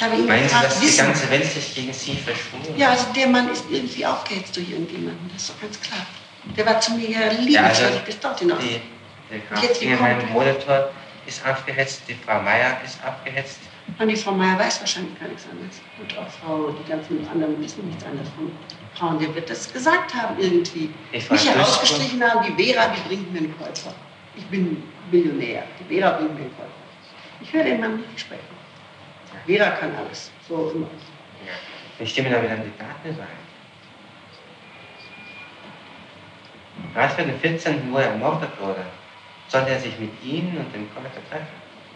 Ich habe ihn Meinen Sie, gefragt, dass die ganze Welt sich gegen Sie verschworen? Ja, also der Mann ist irgendwie aufgehetzt durch irgendjemanden, das ist doch ganz klar. Der war zu mir ja liebenswürdig bis dort hinaus. Der Graf Ingelheim Molitor ist aufgehetzt, die Frau Meier ist aufgehetzt. Und die Frau Meier weiß wahrscheinlich gar nichts anderes. Und auch die ganzen anderen wissen nichts anderes von Frauen. Der wird das gesagt haben irgendwie. Mich herausgestrichen haben, die Vera, die bringt mir einen Käufer. Ich bin Millionär, die Vera bringt mir einen Käufer. Ich höre den Mann nicht sprechen. Vera kann alles, so immer. Ja. Ich stimme da wieder an die Daten rein. Gerade für den 14., wo er ermordet wurde, sollte er sich mit Ihnen und dem Käufer treffen.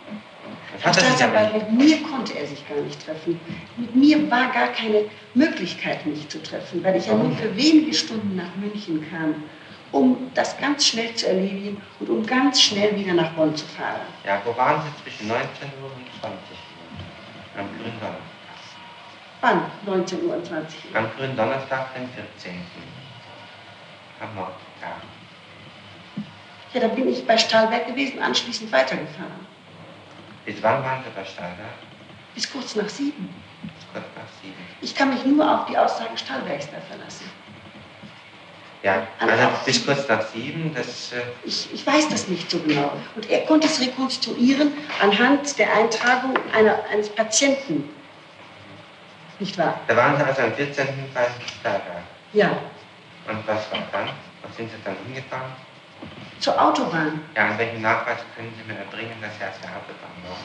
Mit mir konnte er sich gar nicht treffen. Mit mir war gar keine Möglichkeit, mich zu treffen, weil ich ja nur für wenige Stunden nach München kam, um das ganz schnell zu erledigen und um ganz schnell wieder nach Bonn zu fahren. Ja, wo waren Sie zwischen 19 Uhr und 20 Uhr? Am grünen Donnerstag. Wann? 19 Uhr und 20 Uhr? Am grünen Donnerstag, den 14. Am Mordtag. Ja, da bin ich bei Stahlberg gewesen, anschließend weitergefahren. Bis wann waren Sie bei Stahlberg? Bis kurz nach 7. Bis kurz nach 7. Ich kann mich nur auf die Aussagen Stahlbergs da verlassen. Ja, also bis kurz nach 7, das... Ich weiß das nicht so genau. Und er konnte es rekonstruieren anhand der Eintragung eines Patienten. Nicht wahr? Da waren Sie also am 14. bei Stahlberg? Ja. Und was war dann? Wo sind Sie dann hingefahren? Zur Autobahn. Ja, an welchen Nachweis können Sie mir erbringen, dass Sie auf der Autobahn waren?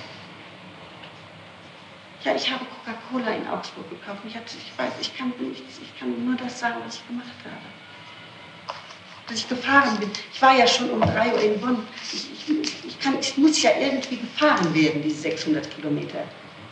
Ja, ich habe Coca-Cola in Augsburg gekauft. Ich kann nur das sagen, was ich gemacht habe. Dass ich gefahren bin. Ich war ja schon um 3 Uhr in Bonn. Ich muss ja irgendwie gefahren werden, diese 600 Kilometer.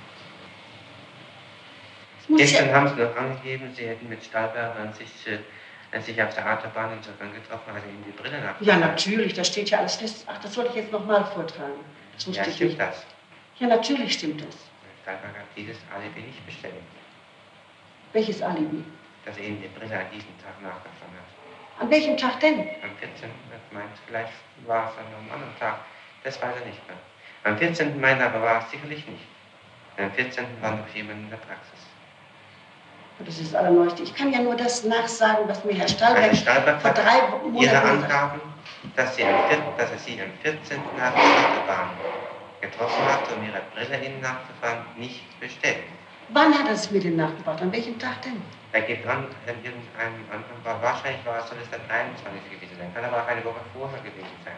Gestern haben Sie noch angegeben, Sie hätten mit Stahlberg sich auf der Autobahn insofern getroffen, also Ihnen die Brille nach. Ja, natürlich, da steht ja alles fest. Ach, das sollte ich jetzt nochmal vortragen. Das wusste ich stimmt nicht. Das? Ja, natürlich stimmt das. Stahlberg hat dieses Alibi nicht bestätigt. Welches Alibi? Dass er Ihnen die Brille an diesem Tag nachgefahren hat. An welchem Tag denn? Am 14. meint, vielleicht war es an einem anderen Tag. Das weiß er nicht mehr. Am 14. meint aber war es sicherlich nicht. Am 14. war noch jemand in der Praxis. Das ist das Allerneueste. Ich kann ja nur das nachsagen, was mir Herr Stahlberg vor 3 Monaten Ihre Angaben, dass er Sie am 14. auf der Autobahn getroffen hat, um Ihre Brille Ihnen nachzufahren, nicht bestätigt. Wann hat er es mir denn nachgebracht? An welchem Tag denn? Er gibt an irgendeinem anderen, wahrscheinlich soll es der 23. gewesen sein, kann aber auch eine Woche vorher gewesen sein.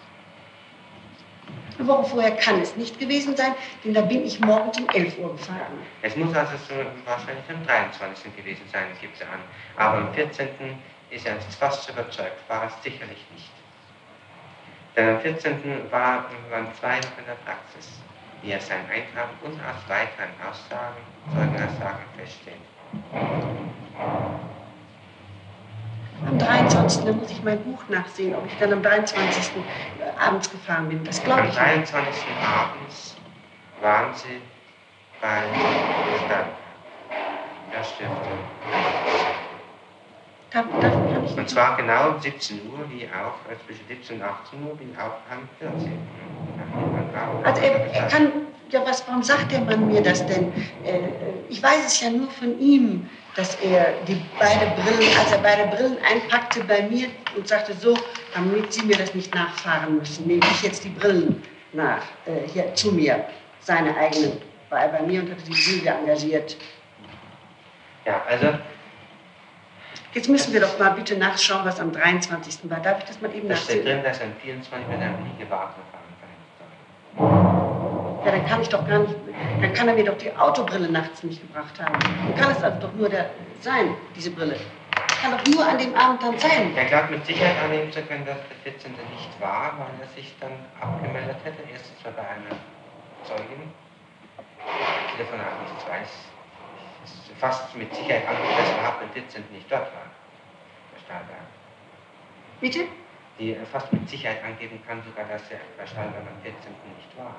Eine Woche vorher kann es nicht gewesen sein, denn da bin ich morgens um 11 Uhr gefahren. Es muss also wahrscheinlich am 23. gewesen sein, gibt er an. Aber am 14. ist er fast überzeugt, war es sicherlich nicht. Denn am 14. waren 2 noch in der Praxis, wie er sein Eintragen und aus weiteren Aussagen, Zeugenaussagen feststellt. Am 23. Da muss ich mein Buch nachsehen, ob ich dann am 23. abends gefahren bin. Das glaube ich nicht. Am 23. abends waren Sie bei Stahlberg. Er stirbte. Und zwar genau um 17 Uhr, wie auch, zwischen 17 und 18 Uhr, wie auch am 14. Also er kann, ja warum sagt der Mann mir das denn? Ich weiß es ja nur von ihm, dass er als er beide Brillen einpackte bei mir und sagte so, damit Sie mir das nicht nachfahren müssen, nehme ich jetzt die Brillen nach, hier zu mir, seine eigenen, war er bei mir und hatte die Silvia engagiert. Ja, also... Jetzt müssen wir doch mal bitte nachschauen, was am 23. war. Darf ich das mal eben nachsehen? Da steht drin, dass am 24. mit einem Liegewagen fahren kann. Ja, dann kann ich doch gar nicht, dann kann er mir doch die Autobrille nachts nicht gebracht haben. Dann kann es also doch nur sein, diese Brille. Kann doch nur an dem Abend dann sein. Er glaubt mit Sicherheit annehmen zu können, dass der 14. nicht war, weil er sich dann abgemeldet hätte. Erstens war bei einer Zeugin, die davon auch nichts weiß. Fast mit Sicherheit angegeben, dass er ab dem 14. nicht dort war, bei Stahlberg. Bitte? Die fast mit Sicherheit angeben kann, sogar, dass er bei Stahlberg am 14. nicht war.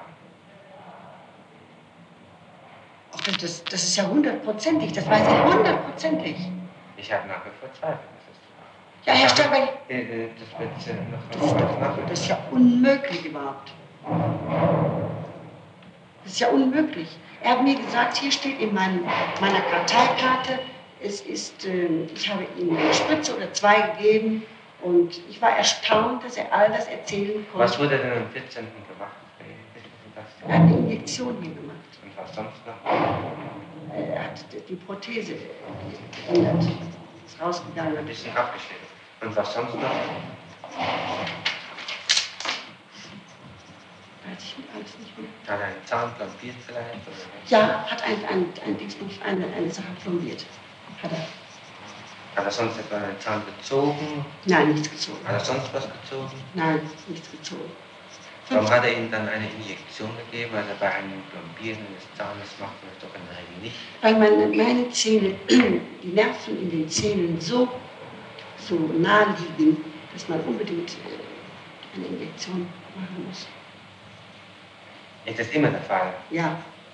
Ach, das ist ja 100%ig, das weiß ich 100%ig. Ich habe nach wie vor Zweifel, dass es war. Ja, Herr Stahlberg... Das wird noch nachdenken. Das ist ja unmöglich überhaupt. Das ist ja unmöglich. Er hat mir gesagt, hier steht in meiner Karteikarte, ich habe ihm eine Spritze oder 2 gegeben und ich war erstaunt, dass er all das erzählen konnte. Was wurde denn am 14. gemacht? Er hat eine Injektion hier gemacht. Und was sonst noch? Er hat die Prothese geändert, ist rausgegangen. Ein bisschen abgeschnitten. Und was sonst noch? Weiß ich alles nicht mehr. Hat er einen Zahn plombiert vielleicht? Oder? Ja, hat eine Sache plombiert. Hat er. Hat er sonst etwa einen Zahn gezogen? Nein, nichts gezogen. Hat er sonst was gezogen? Nein, nichts gezogen. Warum hat er ihm dann eine Injektion gegeben? Also bei einem Plombieren des Zahnes macht man das doch in der Regel nicht. Weil meine Zähne, die Nerven in den Zähnen so nah liegen, dass man unbedingt eine Injektion machen muss. Ist das immer der Fall? Ja.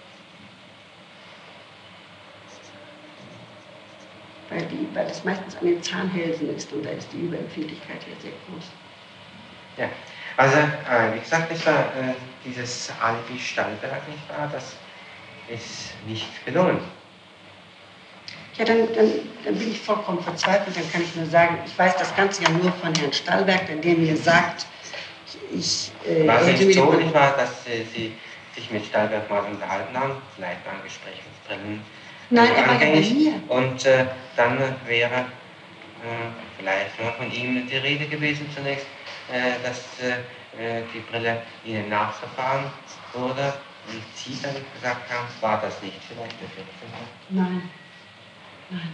Weil das meistens an den Zahnhälsen ist und da ist die Überempfindlichkeit ja sehr groß. Ja, also wie gesagt, das war dieses Alibi Stallberg, nicht wahr? Das ist nicht gelungen. Ja, dann bin ich vollkommen verzweifelt, dann kann ich nur sagen, ich weiß das Ganze ja nur von Herrn Stallberg, denn der mir sagt, war es nicht so, nicht wahr, dass Sie sich mit Stallberg mal unterhalten haben, vielleicht ein Gespräch mit Brillen? Nein, er war ja bei mir. Und dann wäre vielleicht nur von ihm die Rede gewesen zunächst, dass die Brille Ihnen nachgefahren wurde und Sie dann gesagt haben, war das nicht vielleicht der 14. Nein. Nein.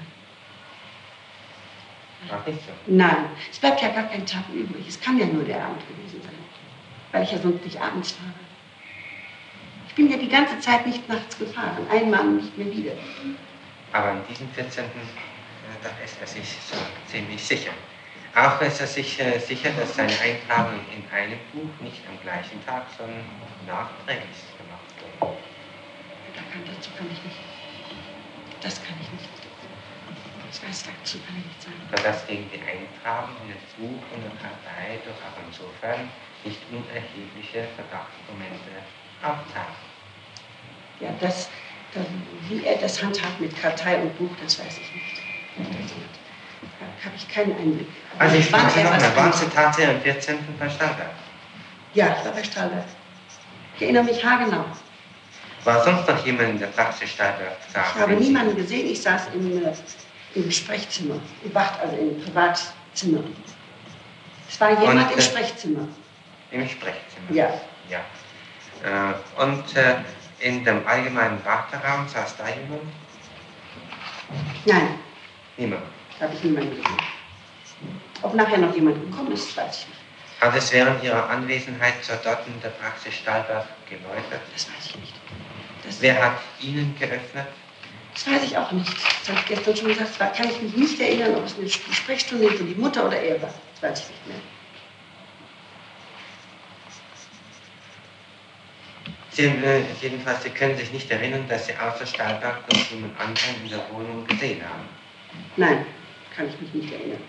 War nicht so? Nein, es bleibt ja gar kein Tag übrig. Es kann ja nur der Abend gewesen sein, weil ich ja sonst nicht abends fahre. Ich bin ja die ganze Zeit nicht nachts gefahren, einmal nicht mehr wieder. Aber in diesem 14. Da ist er sich so ziemlich sicher. Auch ist er sich sicher, dass seine Eintragung in einem Buch nicht am gleichen Tag, sondern nachträglich gemacht wurde. Dazu kann ich nicht. Das kann ich nicht. Ich weiß, dazu kann ich nicht sagen. Sodass gegen die Eintragung in das Buch und der Kartei doch auch insofern nicht unerhebliche Verdachtsmomente auftauchen. Ja, wie er das handhabt mit Kartei und Buch, das weiß ich nicht. Da habe ich keinen Einblick. Also ich frage Sie nochmal, waren Sie tatsächlich am 14. bei Stallberg? Ja, ich war bei Stallberg. Ich erinnere mich haargenau. War sonst noch jemand in der Praxis Stallberg? Ich habe niemanden gesehen, ich saß im Sprechzimmer, also im Privatzimmer. Es war jemand im Sprechzimmer. Im Sprechzimmer? Ja. Ja. Und in dem allgemeinen Warteraum saß da jemand? Nein. Niemand? Da habe ich niemanden gesehen. Ob nachher noch jemand gekommen ist, weiß ich nicht. Hat es während Ihrer Anwesenheit zur dort in der Praxis Stallberg geläutet? Das weiß ich nicht. Wer hat Ihnen geöffnet? Das weiß ich auch nicht. Das habe ich gestern schon gesagt. Da kann ich mich nicht erinnern, ob es eine Sprechstunde für die Mutter oder er war. Das weiß ich nicht mehr. Jedenfalls, Sie können sich nicht erinnern, dass Sie außer Stallberg noch jemand anderen in der Wohnung gesehen haben? Nein, kann ich mich nicht erinnern.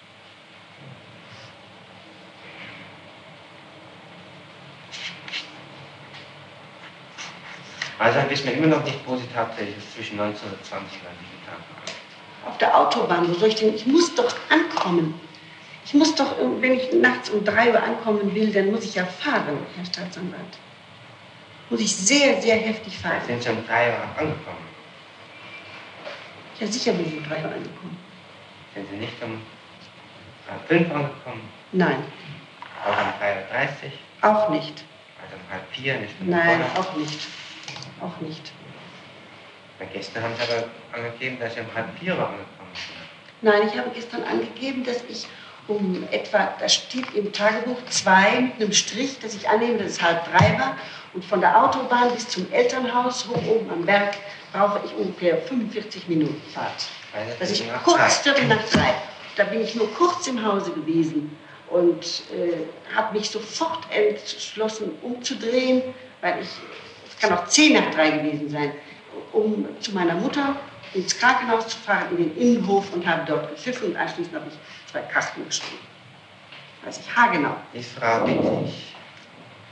Also dann wissen wir immer noch nicht, wo Sie tatsächlich zwischen 1920 und diesem Tag waren. Auf der Autobahn, wo soll ich denn? Ich muss doch ankommen. Ich muss doch, wenn ich nachts um 3 Uhr ankommen will, dann muss ich ja fahren, Herr Staatsanwalt. Muss ich sehr, sehr heftig fahren. Sind Sie um 3 Uhr angekommen? Ja, sicher bin ich um 3 Uhr angekommen. Sind Sie nicht um 5 Uhr angekommen? Nein. Auch um 3:30 Uhr? Auch nicht. Also um 3:30 nicht? Nein, auch nicht. Auch nicht. Gestern haben Sie aber angegeben, dass Sie um 3:30 Uhr angekommen sind. Nein, ich habe gestern angegeben, dass ich um etwa, da steht im Tagebuch 2 mit einem Strich, dass ich annehme, dass es 2:30 war. Und von der Autobahn bis zum Elternhaus hoch oben am Berg brauche ich ungefähr 45 Minuten Fahrt. Dass ich kurz, 2:45. Da bin ich nur kurz im Hause gewesen und habe mich sofort entschlossen umzudrehen, weil es kann auch 2:10 gewesen sein, um zu meiner Mutter ins Krankenhaus zu fahren, in den Innenhof und habe dort gepfiffen und anschließend habe ich 2 Kasten geschrieben. Weiß ich haargenau. Ist Frau Wittig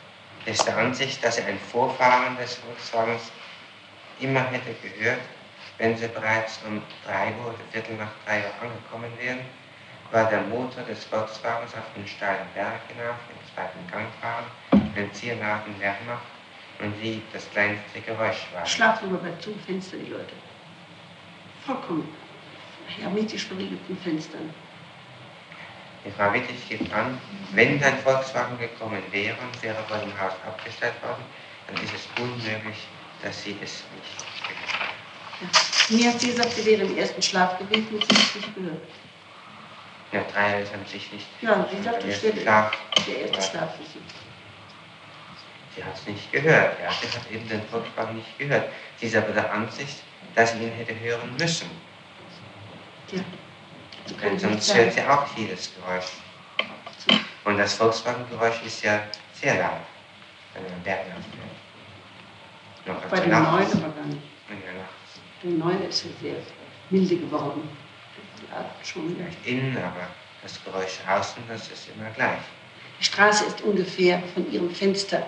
ist der Ansicht, dass er ein Vorfahren des Volkswagens immer hätte gehört, wenn sie bereits um 3 Uhr oder Viertel nach 3 Uhr angekommen wären, weil der Motor des Volkswagens auf den steilen Berg hinauf im zweiten Gang fahren, den zierladen Lärm macht und sie das kleinste Geräusch war. Schlafen nur bei zum Fenster, die Leute. Vollkommen hermetisch verriegelten Fenstern. Die Frau Wittig gibt an, wenn dein Volkswagen gekommen wäre und wäre vor dem Haus abgestellt worden, dann ist es unmöglich, dass sie es nicht gehört hat. Ja. Mir hat sie gesagt, sie wäre im ersten Schlaf gewesen und sie hat es nicht gehört. Ja, 3 ist an sich nicht. Ja, sie sagt, das wäre der erste Schlaf für sie. Sie hat es nicht gehört, ja, sie hat eben den Volkswagen nicht gehört. Sie ist aber der Ansicht, dass sie ihn hätte hören müssen. Ja. Denn sonst hört sie auch jedes Geräusch. Und das Volkswagengeräusch ist ja sehr laut, wenn man Berg fährt. Noch bei den Neuen aber gar nicht. In der Nacht. Der Neuen ist sehr milde geworden. Ja, schon. Vielleicht innen, aber das Geräusch außen, das ist immer gleich. Die Straße ist ungefähr von ihrem Fenster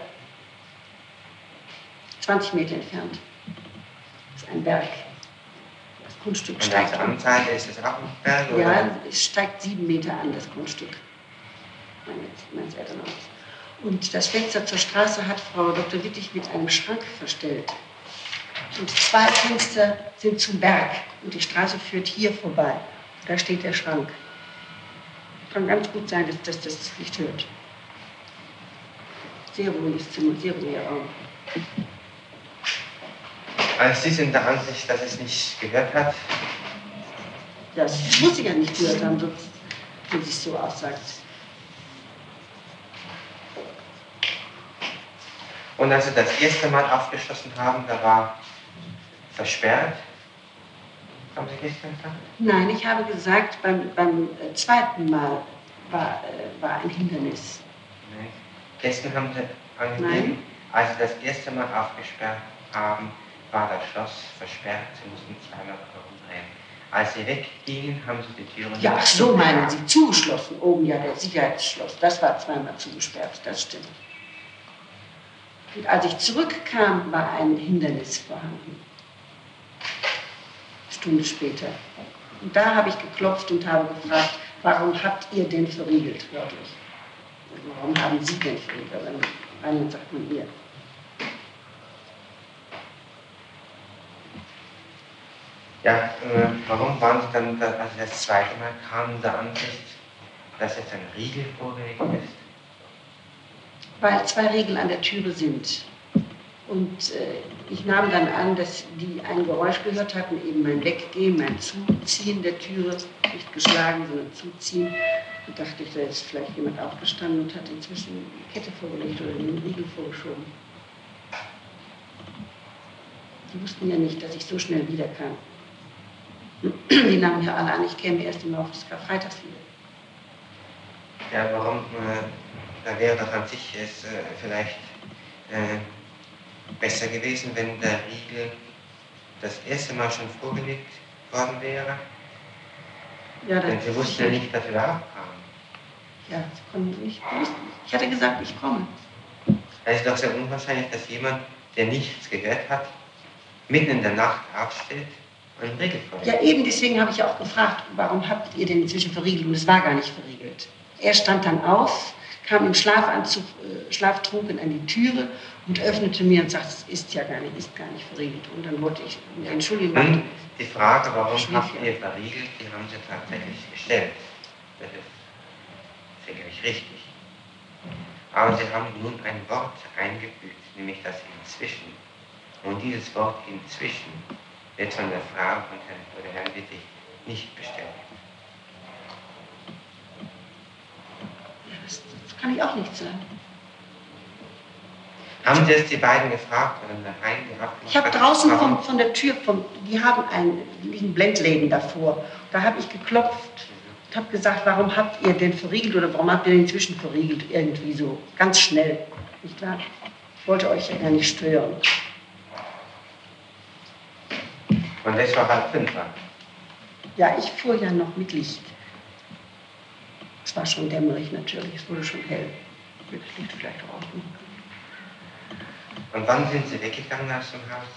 20 Meter entfernt. Das ist ein Berg. Das Grundstück steigt. Und auf der anderen Seite ist es auch ein Berg, oder? Ja, es steigt 7 Meter an, das Grundstück. Meines Elternhaus. Und das Fenster zur Straße hat Frau Dr. Wittig mit einem Schrank verstellt. Und 2 Fenster sind zum Berg und die Straße führt hier vorbei. Da steht der Schrank. Kann ganz gut sein, dass das nicht hört. Sehr ruhiges Zimmer, sehr ruhiger Raum. Also Sie sind der Ansicht, dass es nicht gehört hat? Das muss sie ja nicht gehört haben, sonst, wenn sie es so aussagt. Und als Sie das erste Mal aufgeschlossen haben, da war versperrt. Haben Sie gestern gesagt? Nein, ich habe gesagt, beim zweiten Mal war ein Hindernis. Nein. Gestern haben Sie angegeben, als Sie das erste Mal aufgesperrt haben, war das Schloss versperrt. Sie mussten zweimal herumdrehen. Als Sie weggingen, haben Sie die Türen... Ja, ach so meinen Sie, zugeschlossen. Oben ja der Sicherheitsschloss. Das war zweimal zugesperrt, das stimmt. Und als ich zurückkam, war ein Hindernis vorhanden. Eine Stunde später. Und da habe ich geklopft und habe gefragt, warum habt ihr denn verriegelt, wörtlich? Warum haben Sie denn verriegelt? Aber in Rheinland sagt man ihr. Ja, warum waren Sie dann, als Sie das zweite Mal kamen, der Ansicht, dass jetzt ein Riegel vorgelegt ist? Weil 2 Riegel an der Türe sind. Und ich nahm dann an, dass die ein Geräusch gehört hatten, eben mein Weggehen, mein Zuziehen der Türe, nicht geschlagen, sondern Zuziehen. Und dachte ich, da ist vielleicht jemand aufgestanden und hat inzwischen die Kette vorgelegt oder den Riegel vorgeschoben. Die wussten ja nicht, dass ich so schnell wiederkam. Die nahmen ja alle an, ich käme erst im Laufe des Karfreitags wieder. Ja, warum? Da wäre doch an sich es vielleicht besser gewesen, wenn der Riegel das erste Mal schon vorgelegt worden wäre. Ja, denn Sie wussten ja nicht, dass Sie da abkamen. Ja, sie konnten nicht. Ich hatte gesagt, ich komme. Es ist doch sehr unwahrscheinlich, dass jemand, der nichts gehört hat, mitten in der Nacht aufsteht und einen Riegel vorlegt. Ja, eben deswegen habe ich ja auch gefragt, warum habt ihr den inzwischen verriegelt? Und es war gar nicht verriegelt. Er stand dann auf, kam im Schlafanzug, schlaftrunken an die Türe und öffnete mir und sagte, es ist gar nicht verriegelt. Und dann wollte ich mich entschuldigen. Und die Frage, warum habt ihr verriegelt, die haben Sie tatsächlich gestellt. Das ist sicherlich richtig. Aber Sie haben nun ein Wort eingefügt, nämlich das inzwischen. Und dieses Wort inzwischen wird von der Frau und Herrn Wittig nicht bestellt. Das kann ich auch nicht sagen. Haben Sie jetzt die beiden gefragt oder daheim? Ich habe draußen von der Tür, die haben liegen Blendläden davor. Da habe ich geklopft und habe gesagt, warum habt ihr denn verriegelt oder warum habt ihr den inzwischen verriegelt? Irgendwie so, ganz schnell. Nicht wahr? Ich wollte euch ja gar nicht stören. Und das war 5:30. Ja, ich fuhr ja noch mit Licht. Es war schon dämmerig natürlich, es wurde schon hell. Das Licht vielleicht auch ausmachen können. Und wann sind Sie weggegangen aus dem Haus?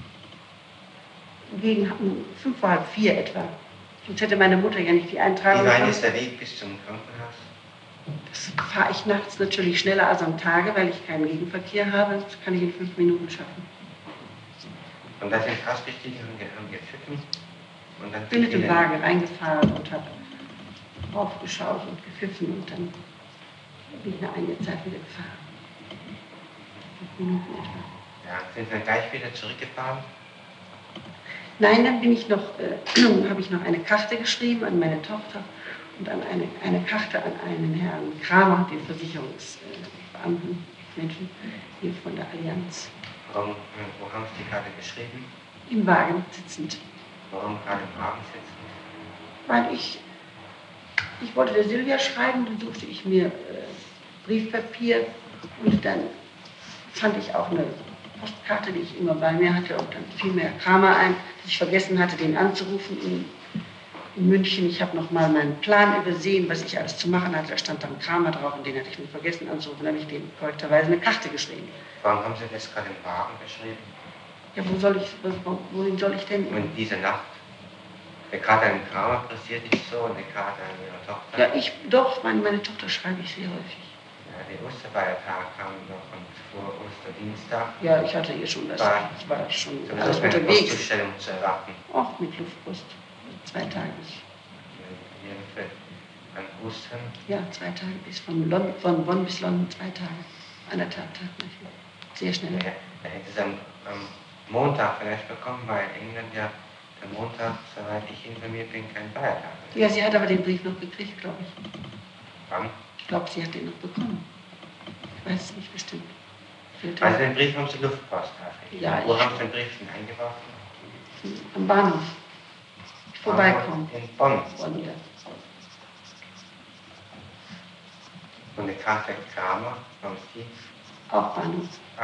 Gegen 5 vor halb 4 etwa. Sonst hätte meine Mutter ja nicht die Eintragung Wie weit gemacht. ist der Weg bis zum Krankenhaus? Das fahre ich nachts natürlich schneller als am Tage, weil ich keinen Gegenverkehr habe. Das kann ich in 5 Minuten schaffen. Und da sind Sie ausgestiegen, haben gepfiffen und dann... Ich bin mit dem Wagen reingefahren und habe aufgeschaut und gepfiffen und dann bin ich nach einiger Zeit wieder gefahren. 5 Minuten etwa. Ja, sind Sie dann gleich wieder zurückgefahren? Nein, dann bin ich noch, habe ich noch eine Karte geschrieben an meine Tochter und an eine Karte an einen Herrn Kramer, den Versicherungsbeamten, Menschen hier von der Allianz. Wo haben Sie die Karte geschrieben? Im Wagen sitzend. Warum gerade im Wagen sitzen? Weil ich wollte der Silvia schreiben, dann suchte ich mir Briefpapier und dann fand ich auch eine Postkarte, die ich immer bei mir hatte und dann fiel mir Herr Kramer ein, dass ich vergessen hatte, den anzurufen in München. Ich habe nochmal meinen Plan übersehen, was ich alles zu machen hatte. Da stand dann Kramer drauf und den hatte ich mir vergessen anzurufen. Dann habe ich dem korrekterweise eine Karte geschrieben. Warum haben Sie das gerade im Wagen geschrieben? Ja, wohin soll ich denn? Und diese Nacht? Eine Karte an Kramer passiert nicht so und eine Karte an Ihrer Tochter? Ja, meine Tochter schreibe ich sehr häufig. Ja, die Osterfeiertag kam noch und vor Osterdienstag. Ja, ich hatte hier schon das. Ich war schon alles eine unterwegs. Postzustellung zu erwarten. Auch mit Luftpost. 2 Tage. An Ostern? Ja, 2 Tage bis von Bonn bis London 2 Tage. 1,5 Tage. Sehr schnell. Ja, er hätte es am Montag vielleicht bekommen, weil in England ja der Montag, soweit ich informiert bin, kein Feiertag ist. Ja, sie hat aber den Brief noch gekriegt, glaube ich. Wann? Ich glaube, sie hat den noch bekommen. Ich weiß es nicht bestimmt. Also den Brief haben Sie Luftpost aufgegeben. Ja, Wo haben Sie den Brief denn eingeworfen? Am Bahnhof. Vorbeikommen. In Bonn. Bonn, ja. Und eine Karte Kramer, haben Sie? Auch Bahnhof. Ach,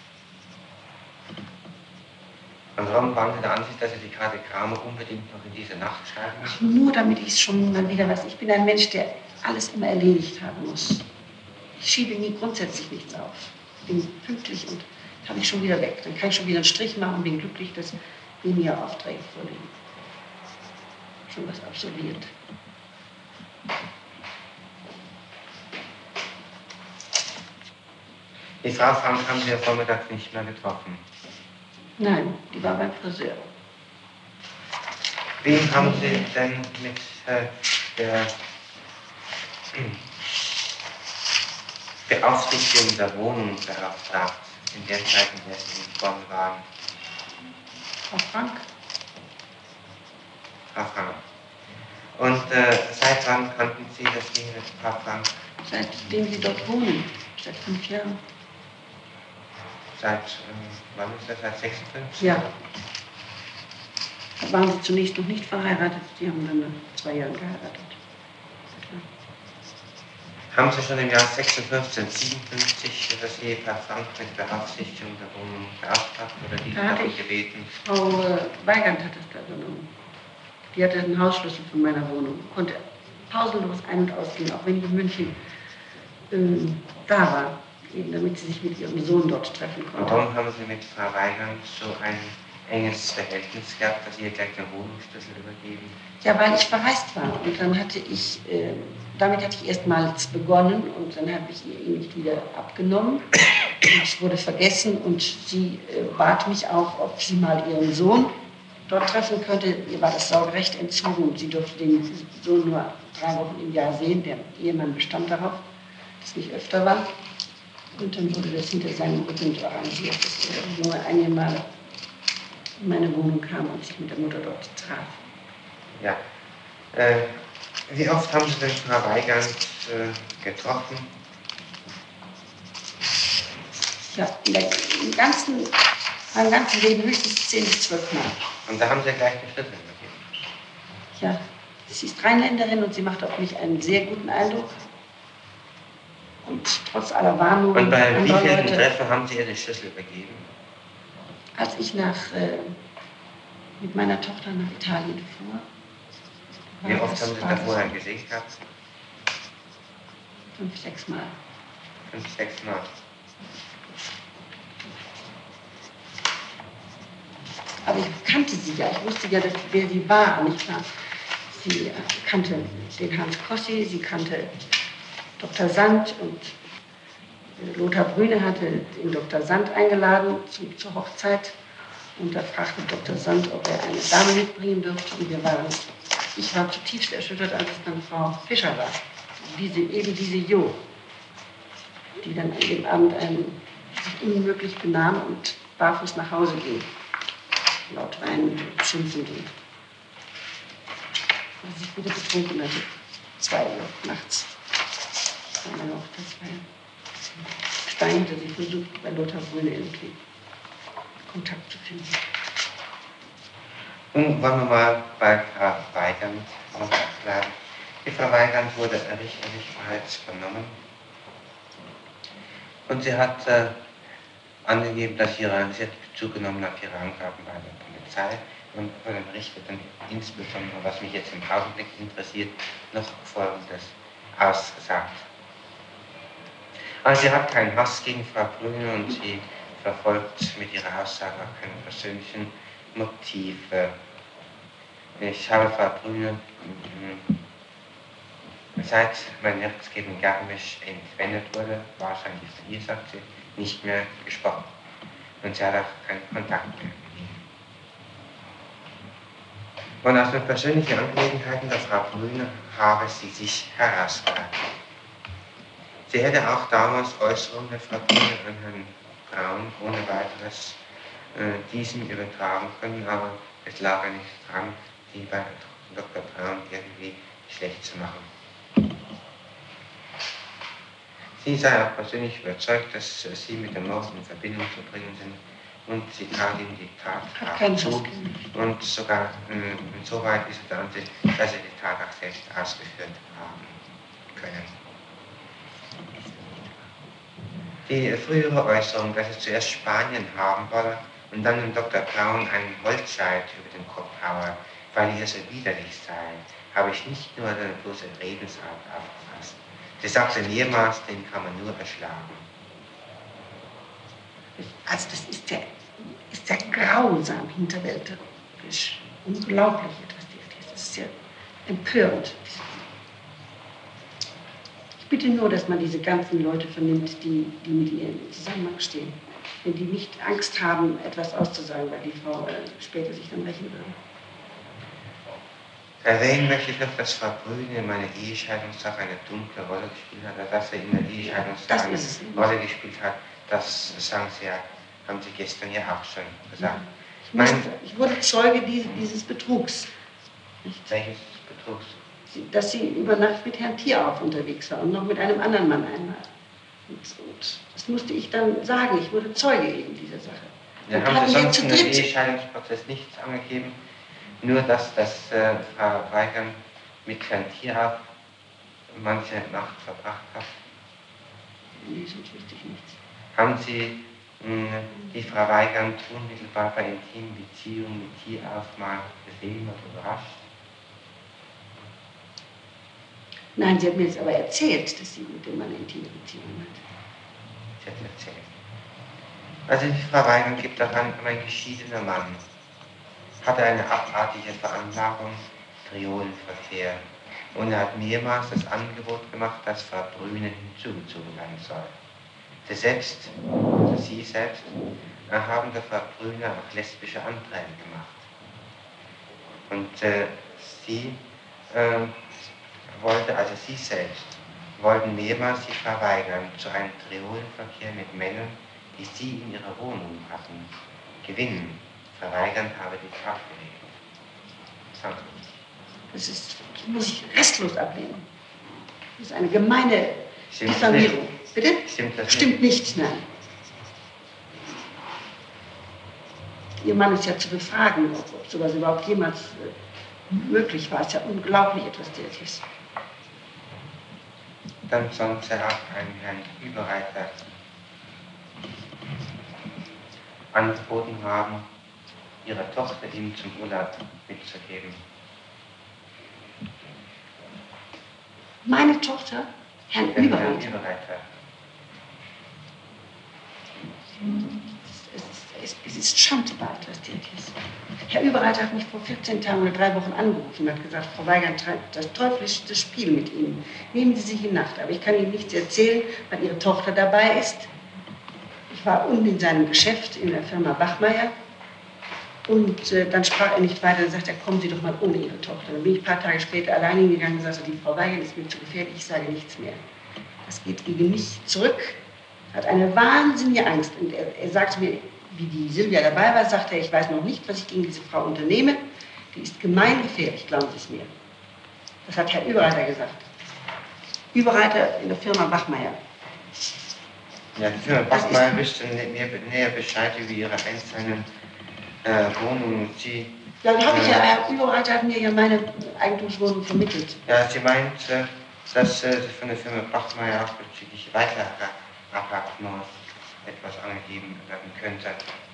und warum waren Sie der Ansicht, dass Sie die Karte Kramer unbedingt noch in diese Nacht schreiben müssen? Nur damit ich es schon mal wieder weiß. Ich bin ein Mensch, der alles immer erledigt haben muss. Ich schiebe nie grundsätzlich nichts auf. Bin pünktlich und habe ich schon wieder weg. Dann kann ich schon wieder einen Strich machen und bin glücklich, dass weniger Aufträge vorliegen. Schon was absolviert. Die Frau Frank haben Sie ja vormittags nicht mehr getroffen. Nein, die war beim Friseur. Wen haben Sie denn mit der Beaufsichtigung der Wohnung beauftragt, in der Zeit, in der Sie in Bonn waren? Frau Frank? Frau Frank. Und seit wann kannten Sie das Ding mit Frau Frank? Seitdem Sie dort wohnen, seit 5 Jahren. Seit, wann ist das, seit 56? Ja. Da waren Sie zunächst noch nicht verheiratet, die haben dann nach 2 Jahren geheiratet. Haben Sie schon im Jahr 56, 57 das Ehepaar Frank mit Beaufsichtigung der Wohnung beauftragt oder die darum gebeten? Frau Weigand hat das da übernommen. Die hatte einen Hausschlüssel von meiner Wohnung, konnte pausenlos ein- und ausgehen, auch wenn ich in München da war, eben damit sie sich mit ihrem Sohn dort treffen konnte. Und warum haben Sie mit Frau Weigand so ein enges Verhältnis gehabt, dass Sie ihr gleich den Wohnungsschlüssel übergeben? Ja, weil ich verreist war und dann hatte ich, damit hatte ich erstmals begonnen und dann habe ich ihr ihn nicht wieder abgenommen. Und es wurde vergessen und sie bat mich auch, ob sie mal ihren Sohn dort treffen könnte. Ihr war das Sorgerecht entzogen und sie durfte den Sohn nur 3 Wochen im Jahr sehen. Der Ehemann bestand darauf, dass es nicht öfter war. Und dann wurde das hinter seinem Rücken so arrangiert, dass der Junge einige Male in meine Wohnung kam und sich mit der Mutter dort traf. Ja. Wie oft haben Sie denn Frau Weigand getroffen? Ja, im meinem ganzen Leben höchstens 10 bis 12 Mal. Und da haben Sie gleich den Schlüssel übergeben? Ja, sie ist Rheinländerin und sie macht auf mich einen sehr guten Eindruck. Und trotz aller Warnungen. Und bei wie vielen Leute, Treffen haben Sie ihr den Schlüssel übergeben? Als ich mit meiner Tochter nach Italien fuhr. Wie oft haben Sie da vorher gesehen gehabt? 5, 6 Mal. 5, 6 Mal. Aber ich kannte sie ja, ich wusste ja, wer sie war, nicht wahr? Sie kannte den Hans Kossi, sie kannte Dr. Sand und Lothar Brüne hatte den Dr. Sand eingeladen zur Hochzeit und da fragte Dr. Sand, ob er eine Dame mitbringen dürfte und ich war zutiefst erschüttert, als es dann Frau Fischer war, diese Jo, die dann an dem Abend sich unmöglich benahm und barfuß nach Hause ging, laut Weinen und schimpfend und sich wieder betrunken hatte, 2 Uhr nachts. Bei meiner Hochzeitsfeier. Stein hatte sie versucht, bei Lothar Brüne irgendwie Kontakt zu finden. Nun wollen wir mal bei Frau Weigand bleiben. Die Frau Weigand wurde richterlich bereits vernommen und sie hat angegeben, dass sie hat zugenommen auf ihre Angaben bei der Polizei und bei dem Richter dann insbesondere, was mich jetzt im Augenblick interessiert, noch Folgendes ausgesagt. Also sie hat keinen Hass gegen Frau Brüne und sie verfolgt mit ihrer Aussage auch keine persönlichen Motive. Ich habe Frau Brüne seit mein Erzgeben in Garmisch entwendet wurde, wahrscheinlich von ihr, sagt sie, nicht mehr gesprochen. Und sie hat auch keinen Kontakt mehr mit ihm. Und aus den persönlichen Angelegenheiten der Frau Brüne habe sie sich herausgehalten. Sie hätte auch damals Äußerungen der Frau Brüne an Herrn Braun ohne weiteres diesem übertragen können, aber es lag ja nicht dran, die bei Dr. Braun irgendwie schlecht zu machen. Sie sei auch persönlich überzeugt, dass sie mit dem Mord in Verbindung zu bringen sind und sie tat ihm die Tat zu und sogar insoweit ist er der Ansicht, dass er die Tat auch selbst ausgeführt haben können. Die frühere Äußerung, dass er zuerst Spanien haben wolle und dann dem Dr. Braun einen Holzscheit über den Kopf haue, weil er so widerlich sei, habe ich nicht nur eine bloße Redensart aufgefasst. Sie sagte mehrmals, den kann man nur erschlagen. Also das ist ja grausam hinterwäldlerisch. Unglaublich etwas. Das ist ja empörend. Ich bitte nur, dass man diese ganzen Leute vernimmt, die mit ihr im Zusammenhang stehen. Wenn die nicht Angst haben, etwas auszusagen, weil die Frau später sich dann rächen würde. Erwähnen möchte ich noch, dass Frau Brüne in meiner Ehescheidungssache eine dunkle Rolle gespielt hat, oder dass er in der Ehescheidungssache eine Rolle gespielt hat. Das sagen Sie ja, haben Sie gestern ja auch schon gesagt. Ich wurde Zeuge dieses Betrugs. Welches Betrugs? Dass sie über Nacht mit Herrn Thierauf unterwegs war und noch mit einem anderen Mann einmal. Und das musste ich dann sagen. Ich wurde Zeuge eben dieser Sache. Ja, haben Sie sonst in dem Ehescheidungsprozess nichts angegeben? Nur, dass Frau Weigand mit Herrn Thierauf manche Nacht verbracht hat? Nee, sonst wüsste ich nichts. Haben Sie die Frau Weigand unmittelbar bei intimen Beziehungen mit Thierauf mal gesehen oder überrascht? Nein, sie hat mir jetzt aber erzählt, dass sie mit dem Mann intime Beziehungen hat. Sie hat erzählt. Also die Frau Weigand gibt daran, ein geschiedener Mann hatte eine abartige Veranlagung, Triolenverkehr, und er hat mehrmals das Angebot gemacht, dass Frau Brüne hinzugezogen werden soll. Sie selbst, haben der Frau Brüne auch lesbische Anträge gemacht. Und sie wollten mehrmals die Frau Weigand zu einem Triolenverkehr mit Männern, die sie in ihrer Wohnung hatten, gewinnen. Frau Weigand habe dies abgelehnt. Das muss ich restlos ablehnen. Das ist eine gemeine Diffamierung. Bitte? Stimmt nicht, nein. Ihr Mann ist ja zu befragen, ob sowas überhaupt jemals möglich war. Es ist ja unglaublich, etwas derartiges. Dann sonst auch einen Herrn Überreiter angeboten haben, ihre Tochter ihm zum Urlaub mitzugeben. Meine Tochter? Herrn Überreiter. es ist Schandbad, was der ist. Herr Überreiter hat mich vor 14 Tagen oder 3 Wochen angerufen und hat gesagt, Frau Weigand treibt das teuflischste Spiel mit Ihnen. Nehmen Sie sich in Nacht. Aber ich kann Ihnen nichts erzählen, weil Ihre Tochter dabei ist. Ich war unten in seinem Geschäft in der Firma Bachmeier. Und dann sprach er nicht weiter, dann sagte er, kommen Sie doch mal ohne Ihre Tochter. Dann bin ich ein paar Tage später allein hingegangen und sagte, die Frau Weigand ist mir zu gefährlich, ich sage nichts mehr. Das geht gegen mich zurück, hat eine wahnsinnige Angst. Und er sagte mir, wie die Silvia dabei war, sagte er, ich weiß noch nicht, was ich gegen diese Frau unternehme. Die ist gemeingefährlich, glauben Sie es mir. Das hat Herr Überreiter gesagt. Überreiter in der Firma Bachmeier. Ja, die Firma Bachmeier wüsste näher Bescheid über Ihre einzelnen Wohnungen. Ja, die habe ich ja, Herr Überreiter hat mir ja meine Eigentumswohnung vermittelt. Ja, sie meint, dass von der Firma Bachmeier auch bezüglich weiterer Appartements etwas angegeben werden könnte.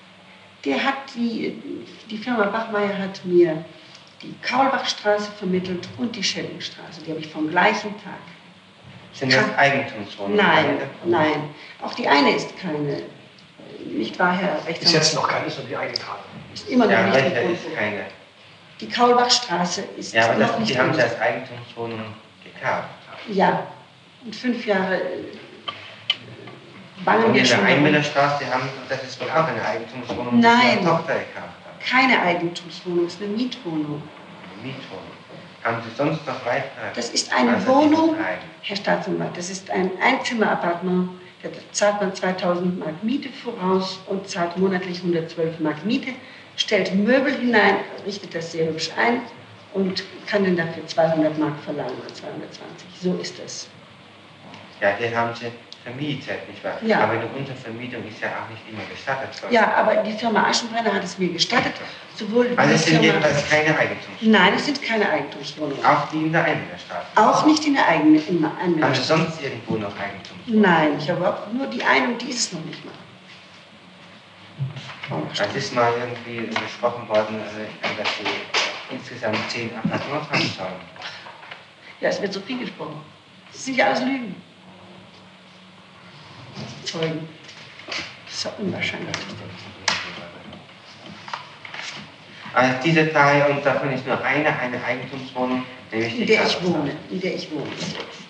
Die Firma Bachmeier hat mir die Kaulbachstraße vermittelt und die Schellingstraße. Die habe ich vom gleichen Tag. Sind das Eigentumswohnungen? Nein. Auch die eine ist keine. Nicht wahr, Herr Rechtsanwalt? Ist jetzt noch keine, sondern die eingetragen. Ist immer noch ja, nicht welche ist keine? Die Kaulbachstraße ist ja, aber noch nicht. Die haben sie als Eigentumswohnung gekauft. Ja, und 5 Jahre bangen Und wir in der schon. Einmillerstraße, das ist wohl auch eine Eigentumswohnung, Nein. die ihre Tochter gekauft hat. Keine Eigentumswohnung, es ist eine Mietwohnung. Eine Mietwohnung. Haben Sie sonst noch weitere? Das ist eine Wohnung, Herr Staatsanwalt, das ist ein Einzimmerappartement, da zahlt man 2000 Mark Miete voraus und zahlt monatlich 112 Mark Miete, stellt Möbel hinein, richtet das sehr hübsch ein und kann dann dafür 200 Mark verlangen oder 220. So ist es. Ja, den haben Sie vermietet, nicht wahr? Ja. Aber eine Untervermietung ist ja auch nicht immer gestattet. Ja, aber die Firma Aschenbrenner hat es mir gestattet, sowohl also es sind Firma, jedenfalls keine Eigentumswohnungen. Nein, es sind keine Eigentumswohnungen. Auch die in der Einmillerstraße. Auch nicht in der eigenen Haben Sie sonst irgendwo noch Eigentumswohnungen? Nein, ich habe auch nur die eine und die ist es noch nicht mal. Es ist mal irgendwie besprochen worden, dass Sie insgesamt 10 Appartements haben sollen. Ja, es wird so viel gesprochen. Das sind ja alles Lügen. Zeugen. Das ist ja unwahrscheinlich. Also diese 3 und davon ist nur eine Eigentumswohnung, nämlich die In der ich wohne.